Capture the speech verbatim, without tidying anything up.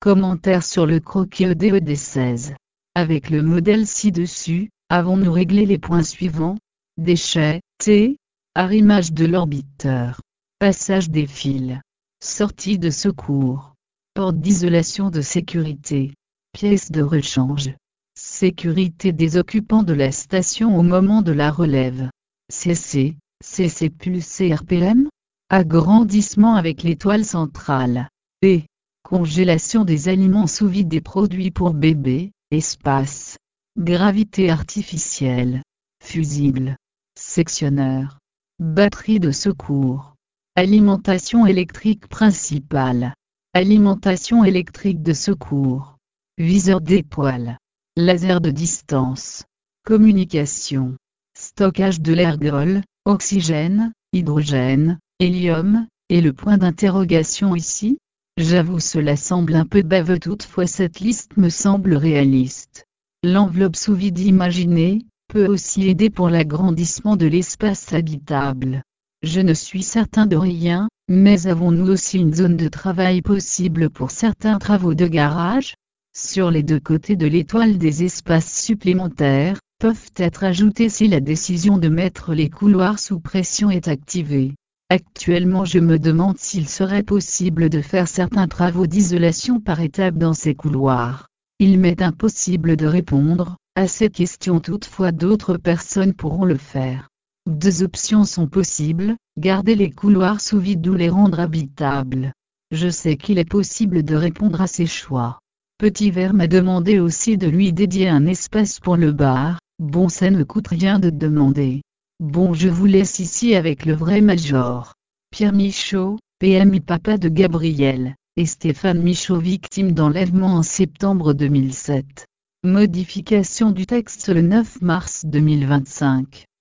Commentaire sur le croquis E D E D seize. Avec le modèle ci-dessus, avons-nous réglé les points suivants? Déchets, T, arrimage de l'orbiteur, passage des fils, sortie de secours, porte d'isolation de sécurité, pièce de rechange, sécurité des occupants de la station au moment de la relève, C C, C C pulsé R P M, agrandissement avec l'étoile centrale, P, congélation des aliments sous vide des produits pour bébés, espace, gravité artificielle, fusible, sectionneur, batterie de secours, alimentation électrique principale, alimentation électrique de secours, viseur d'étoile, laser de distance, communication, stockage de l'ergol, oxygène, hydrogène, hélium, et le point d'interrogation ici? J'avoue, cela semble un peu baveux, toutefois cette liste me semble réaliste. L'enveloppe sous vide imaginée peut aussi aider pour l'agrandissement de l'espace habitable. Je ne suis certain de rien, mais avons-nous aussi une zone de travail possible pour certains travaux de garage? Sur les deux côtés de l'étoile, des espaces supplémentaires peuvent être ajoutés si la décision de mettre les couloirs sous pression est activée. Actuellement, je me demande s'il serait possible de faire certains travaux d'isolation par étapes dans ces couloirs. Il m'est impossible de répondre à ces questions, toutefois d'autres personnes pourront le faire. Deux options sont possibles, garder les couloirs sous vide ou les rendre habitables. Je sais qu'il est possible de répondre à ces choix. Petit Vert m'a demandé aussi de lui dédier un espace pour le bar. Bon, ça ne coûte rien de demander. Bon, je vous laisse ici avec le vrai Major. Pierre Michaud, P M I papa de Gabriel, et Stéphane Michaud, victime d'enlèvement en septembre deux mille sept. Modification du texte le neuf mars deux mille vingt-cinq.